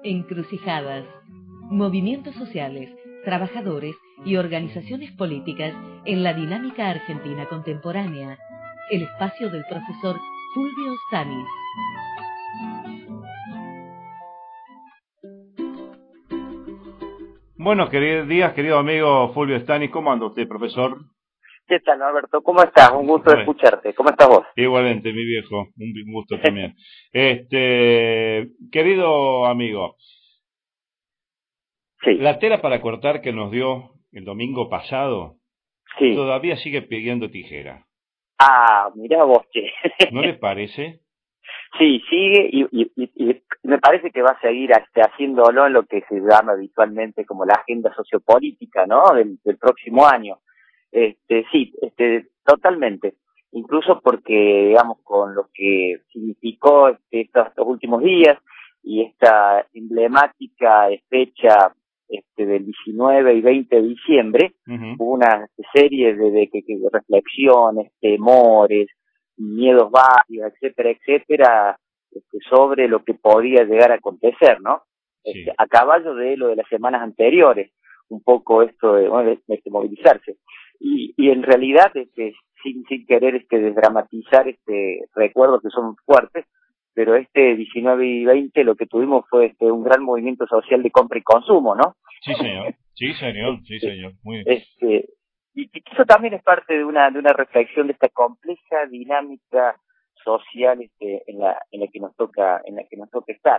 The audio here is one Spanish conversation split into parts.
Encrucijadas. Movimientos sociales, trabajadores y organizaciones políticas en la dinámica argentina contemporánea. El espacio del profesor Fulvio Stanis. Buenos días, querido amigo Fulvio Stanis. ¿Cómo anda usted, profesor? ¿Qué tal, Alberto? ¿Cómo estás? Un gusto de escucharte. ¿Cómo estás vos? Igualmente, mi viejo. Un gusto también. Querido amigo, sí. La tela para cortar que nos dio el domingo pasado, sí. Todavía sigue pidiendo tijera. Ah, mirá vos, che. ¿No le parece? Sí, sigue y me parece que va a seguir haciéndolo en lo que se llama habitualmente como la agenda sociopolítica, ¿no? Del próximo año. Sí, totalmente. Incluso porque, digamos, con lo que significó estos últimos días y esta emblemática fecha del 19 y 20 de diciembre, hubo una serie de reflexiones, temores, miedos varios, etcétera, etcétera, sobre lo que podía llegar a acontecer, ¿no? Sí. A caballo de lo de las semanas anteriores, un poco esto de movilizarse. Y en realidad, sin querer desdramatizar recuerdos que son fuertes, pero 19 y 20 lo que tuvimos fue un gran movimiento social de compra y consumo, ¿no? Sí, señor. Sí, señor. Sí, señor. Muy bien. Y eso también es parte de una reflexión de esta compleja dinámica social en la que nos toca estar.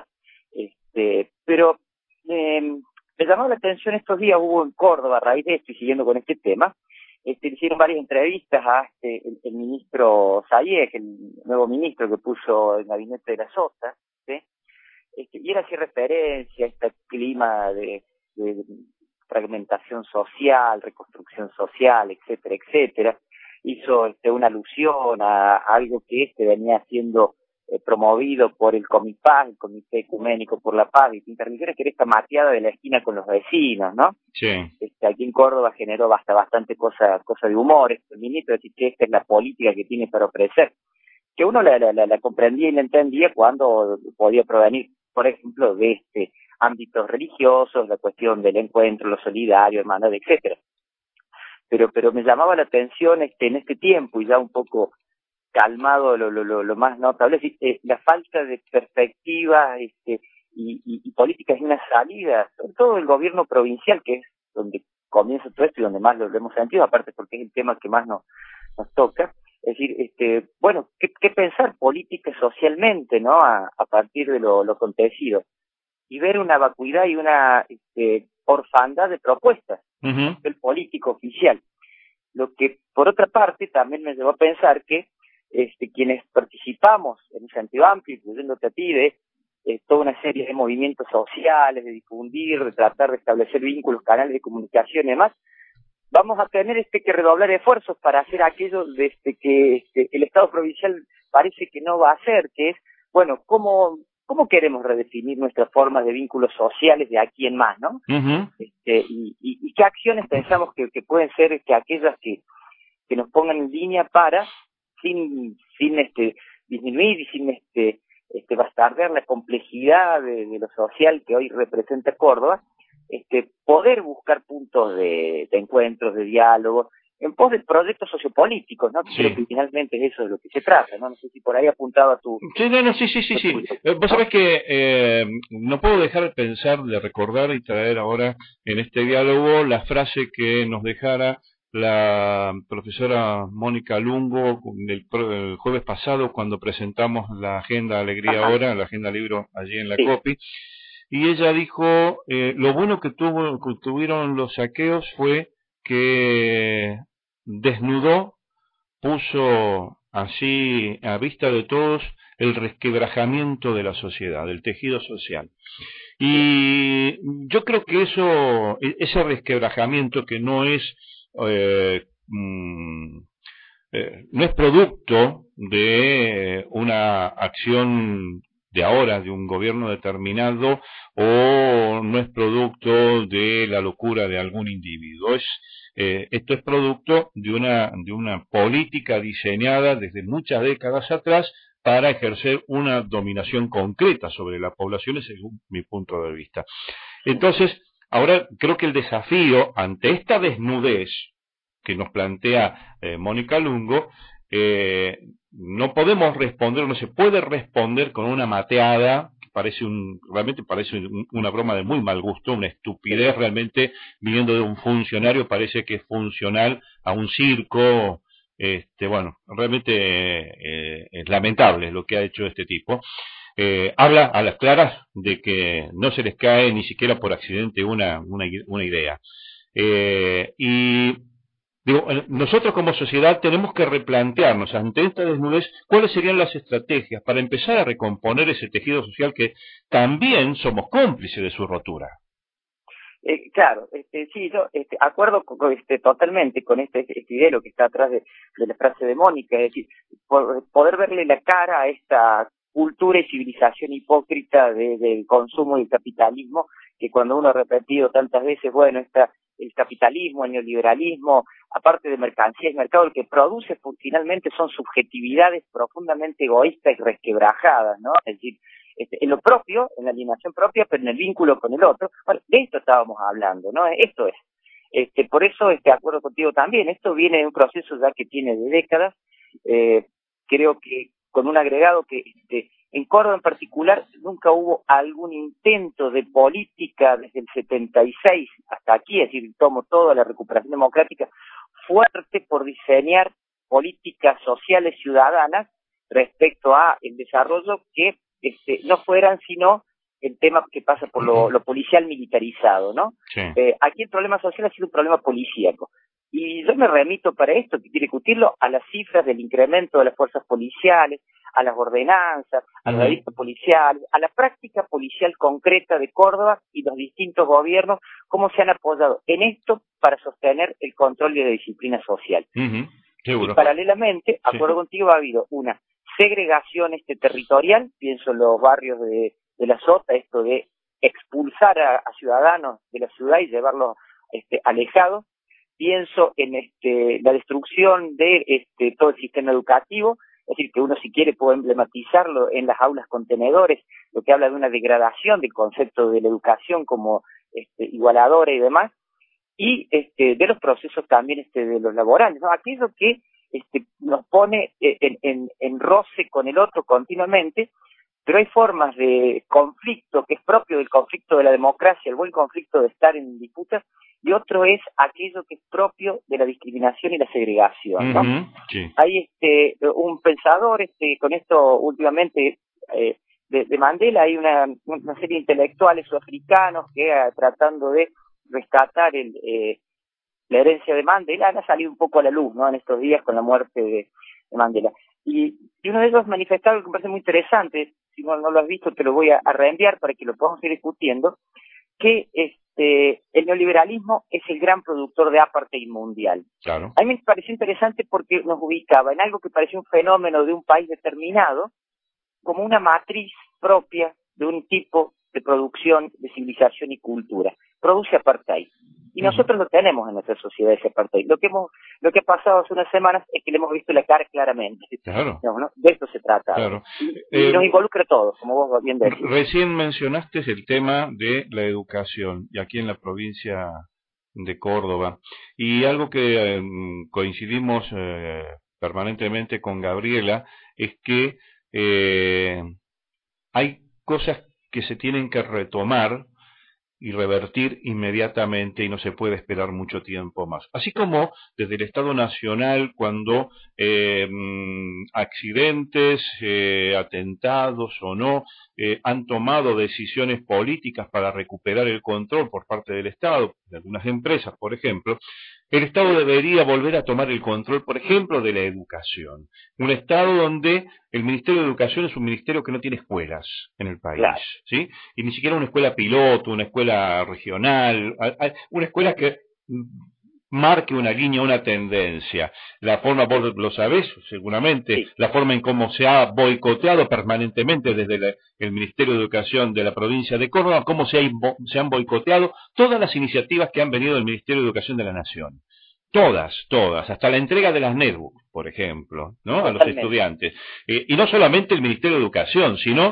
Pero me llamó la atención estos días, hubo en Córdoba, a raíz de esto y siguiendo con este tema, hicieron varias entrevistas a el ministro Sayeg, el nuevo ministro que puso el gabinete de la Sota, ¿sí? Y él hacía referencia a este clima de fragmentación social, reconstrucción social, etcétera, etcétera. Hizo una alusión a algo que venía siendo promovido por el Comipaz, el Comité Ecuménico por la Paz y distintas religiones, que era esta mateada de la esquina con los vecinos, ¿no? Sí. Aquí en Córdoba generó bastante cosa de humor. El ministro decía que esta es la política que tiene para ofrecer, que uno la comprendía y la entendía cuando podía provenir, por ejemplo, de ámbitos religiosos, la cuestión del encuentro, lo solidario, hermandad, etcétera. Pero me llamaba la atención en este tiempo, y ya un poco calmado lo más notable, la falta de perspectiva y políticas de una salida, sobre todo del gobierno provincial, que es donde comienza todo esto y donde más lo hemos sentido, aparte porque es el tema que más nos toca. Es decir, ¿qué pensar política socialmente, ¿no? A partir de lo acontecido. Y ver una vacuidad y una orfandad de propuestas del político oficial. Lo que, por otra parte, también me llevó a pensar que quienes participamos en un sentido amplio, incluyéndote a ti, de toda una serie de movimientos sociales, de difundir, de tratar de establecer vínculos, canales de comunicación y demás, vamos a tener que redoblar esfuerzos para hacer aquello que el Estado provincial parece que no va a hacer, que es, bueno, ¿cómo queremos redefinir nuestras formas de vínculos sociales de aquí en más, ¿no? Y qué acciones pensamos que pueden ser aquellas que nos pongan en línea para, sin disminuir y sin bastardear la complejidad de lo social que hoy representa Córdoba, poder buscar puntos de encuentros, de diálogo, en pos de proyectos sociopolíticos, ¿no? Sí. Creo que finalmente es eso de lo que se trata, ¿no? No sé si por ahí apuntaba tu... Sí, sí. Vos sabés que no puedo dejar de pensar, de recordar y traer ahora en este diálogo la frase que nos dejara la profesora Mónica Lungo el jueves pasado cuando presentamos la Agenda Alegría Ahora, la Agenda Libro allí en la COPI, y ella dijo, lo bueno que tuvieron los saqueos fue que desnudó, puso así a vista de todos el resquebrajamiento de la sociedad, del tejido social. Y yo creo que ese resquebrajamiento que no es producto de una acción de ahora, de un gobierno determinado, o no es producto de la locura de algún individuo. Esto es producto de una política diseñada desde muchas décadas atrás para ejercer una dominación concreta sobre la población, según mi punto de vista. Entonces, ahora creo que el desafío ante esta desnudez que nos plantea Mónica Lungo, no podemos responder, no se puede responder con una mateada que realmente parece una broma de muy mal gusto, una estupidez realmente viniendo de un funcionario, parece que es funcional a un circo. Bueno, realmente es lamentable lo que ha hecho este tipo. Habla a las claras de que no se les cae ni siquiera por accidente una idea. Y digo, nosotros como sociedad tenemos que replantearnos ante esta desnudez cuáles serían las estrategias para empezar a recomponer ese tejido social que también somos cómplices de su rotura. Claro, sí, yo acuerdo totalmente con este idea que está atrás de la frase de Mónica, es decir, poder verle la cara a esta cultura y civilización hipócrita del consumo y el capitalismo, que cuando uno ha repetido tantas veces, bueno, el capitalismo, el neoliberalismo, aparte de mercancía y mercado, lo que produce finalmente son subjetividades profundamente egoístas y resquebrajadas, ¿no? Es decir, en lo propio, en la alienación propia, pero en el vínculo con el otro. Bueno, de esto estábamos hablando, ¿no? Esto es. Por eso, de acuerdo contigo también, esto viene de un proceso ya que tiene de décadas, creo que con un agregado que en Córdoba en particular nunca hubo algún intento de política desde el 76 hasta aquí, es decir, tomo toda la recuperación democrática, fuerte por diseñar políticas sociales ciudadanas respecto a el desarrollo que no fueran sino el tema que pasa por lo policial militarizado, ¿no? Sí. Aquí el problema social ha sido un problema policíaco. Y yo me remito para esto, que quiero discutirlo, a las cifras del incremento de las fuerzas policiales, a las ordenanzas, a los delitos policiales, a la práctica policial concreta de Córdoba y los distintos gobiernos, cómo se han apoyado en esto para sostener el control y la disciplina social. Seguro. Y paralelamente, acuerdo contigo, ha habido una segregación territorial, pienso en los barrios de la Sota, esto de expulsar a ciudadanos de la ciudad y llevarlos alejados. Pienso en la destrucción de todo el sistema educativo, es decir, que uno si quiere puede emblematizarlo en las aulas contenedores, lo que habla de una degradación del concepto de la educación como igualadora y demás, y de los procesos también de los laborales, ¿no? Aquello que nos pone en roce con el otro continuamente, pero hay formas de conflicto que es propio del conflicto de la democracia, el buen conflicto de estar en disputas, y otro es aquello que es propio de la discriminación y la segregación, ¿no? Sí. Hay un pensador, con esto últimamente, de Mandela, hay una serie de intelectuales sudafricanos que tratando de rescatar la herencia de Mandela, han salido un poco a la luz, ¿no? En estos días con la muerte de Mandela. Y uno de ellos manifestaba algo que me parece muy interesante, si no lo has visto te lo voy a reenviar para que lo podamos ir discutiendo, que el neoliberalismo es el gran productor de apartheid mundial. Claro. A mí me pareció interesante porque nos ubicaba en algo que parecía un fenómeno de un país determinado, como una matriz propia de un tipo de producción de civilización y cultura. Produce apartheid. Y nosotros lo tenemos en nuestra sociedad, ese apartheid. Lo que ha pasado hace unas semanas es que le hemos visto la cara claramente. Claro. ¿No? De esto se trata. Claro. Y nos involucra a todos, como vos bien decís. Recién mencionaste el tema de la educación, y aquí en la provincia de Córdoba. Y algo que coincidimos permanentemente con Gabriela es que hay cosas que se tienen que retomar y revertir inmediatamente y no se puede esperar mucho tiempo más. Así como desde el Estado Nacional cuando accidentes, atentados o no, han tomado decisiones políticas para recuperar el control por parte del Estado, de algunas empresas, por ejemplo, el Estado debería volver a tomar el control, por ejemplo, de la educación. Un Estado donde el Ministerio de Educación es un ministerio que no tiene escuelas en el país, claro. ¿sí? Y ni siquiera una escuela piloto, una escuela regional, una escuela que marque una línea, una tendencia. La forma, vos lo sabés seguramente, Sí. La forma en cómo se ha boicoteado permanentemente desde el Ministerio de Educación de la provincia de Córdoba, cómo se han boicoteado todas las iniciativas que han venido del Ministerio de Educación de la Nación. todas, hasta la entrega de las netbooks, por ejemplo, ¿no? A los estudiantes. Y no solamente el Ministerio de Educación, sino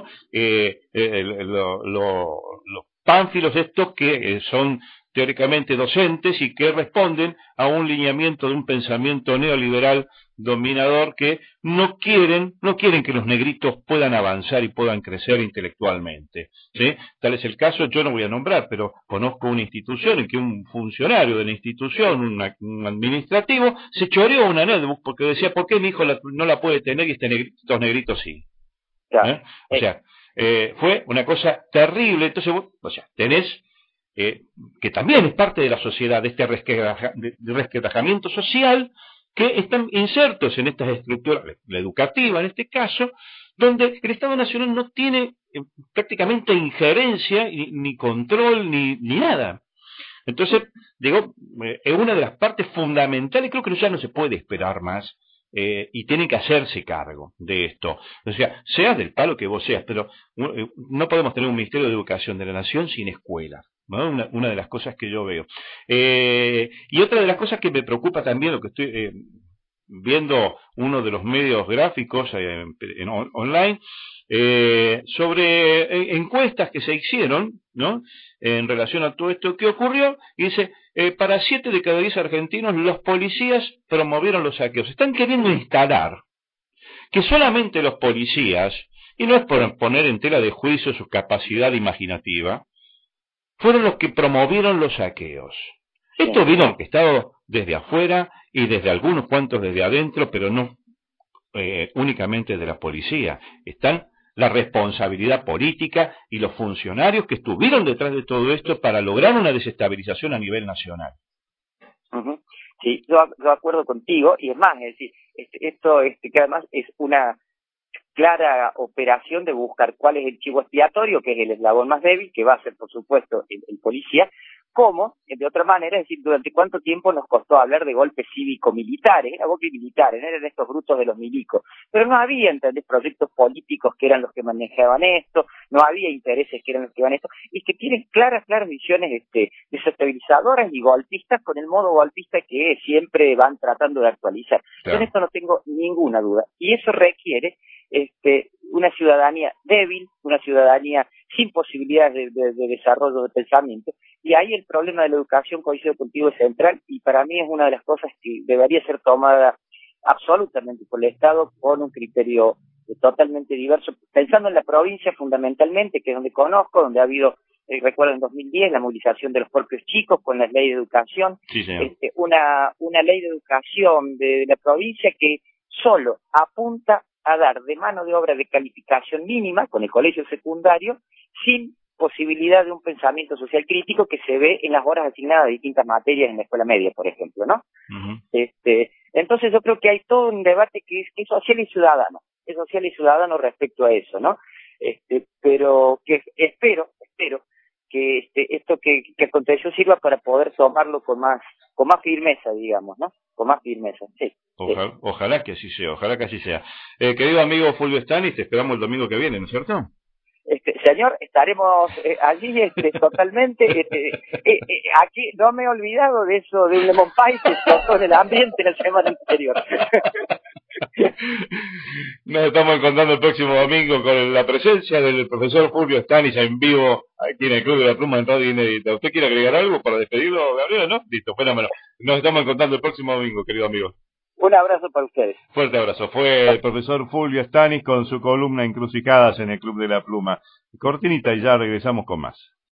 los pánfilos estos que son teóricamente docentes y que responden a un lineamiento de un pensamiento neoliberal dominador que no quieren que los negritos puedan avanzar y puedan crecer intelectualmente, ¿sí? Tal es el caso, yo no voy a nombrar, pero conozco una institución en que un funcionario de la institución, un administrativo, se choreó una netbook porque decía, ¿por qué mi hijo no la puede tener y estos negritos sí? O sea, fue una cosa terrible. Entonces, o sea, tenés que también es parte de la sociedad, de este resquebrajamiento social, que están insertos en estas estructuras, la educativa en este caso, donde el Estado Nacional no tiene prácticamente injerencia, ni control, ni nada. Entonces, digo, es una de las partes fundamentales, creo que ya no se puede esperar más, y tienen que hacerse cargo de esto. O sea, seas del palo que vos seas, pero no podemos tener un Ministerio de Educación de la Nación sin escuelas, ¿no? Una de las cosas que yo veo. Y otra de las cosas que me preocupa también, lo que estoy viendo uno de los medios gráficos online, sobre encuestas que se hicieron, ¿no? En relación a todo esto que ocurrió, y dice, para 7 de cada 10 argentinos los policías promovieron los saqueos. Están queriendo instalar que solamente los policías, y no es por poner en tela de juicio su capacidad imaginativa, fueron los que promovieron los saqueos. Esto vino orquestado desde afuera y desde algunos cuantos desde adentro, pero no únicamente de la policía. Están la responsabilidad política y los funcionarios que estuvieron detrás de todo esto para lograr una desestabilización a nivel nacional. Uh-huh. Sí, yo acuerdo contigo, y es más, es decir, esto que además es una clara operación de buscar cuál es el chivo expiatorio, que es el eslabón más débil, que va a ser, por supuesto, el policía, como, de otra manera, es decir, durante cuánto tiempo nos costó hablar de golpes cívico-militares, era golpes militares, eran estos brutos de los milicos, pero no había, ¿entendés?, proyectos políticos que eran los que manejaban esto, no había intereses que eran los que iban esto, y que tienen claras visiones desestabilizadoras y golpistas con el modo golpista que siempre van tratando de actualizar. Claro. En esto no tengo ninguna duda, y eso requiere una ciudadanía débil, una ciudadanía sin posibilidades de desarrollo de pensamiento, y ahí el problema de la educación, coincido contigo, es central, y para mí es una de las cosas que debería ser tomada absolutamente por el Estado con un criterio totalmente diverso, pensando en la provincia fundamentalmente, que es donde conozco, donde ha habido, recuerdo en 2010, la movilización de los propios chicos con la ley de educación, sí, una ley de educación de la provincia que solo apunta a dar de mano de obra de calificación mínima con el colegio secundario, sin posibilidad de un pensamiento social crítico que se ve en las horas asignadas a distintas materias en la escuela media, por ejemplo, ¿no? Uh-huh. Entonces yo creo que hay todo un debate que es social y ciudadano respecto a eso, ¿no? Pero que espero que esto que aconteció sirva para poder tomarlo con más firmeza, digamos, ¿no? Con más firmeza, sí. Ojalá que así sea, querido amigo Fulvio Stanis, te esperamos el domingo que viene, ¿no es cierto? Señor, estaremos allí totalmente. Aquí no me he olvidado de eso, de un lemon pie que tocó en el ambiente la semana anterior. Nos estamos encontrando el próximo domingo con la presencia del profesor Fulvio Stanis en vivo aquí en el Club de la Pluma en Radio Inédita. ¿Usted quiere agregar algo para despedirlo, Gabriel? ¿No? Listo, fenómeno. Nos estamos encontrando el próximo domingo, querido amigo. Un abrazo para ustedes. Fuerte abrazo. Fue el profesor Fulvio Stanis con su columna Encrucijadas en el Club de la Pluma. Cortinita y ya regresamos con más.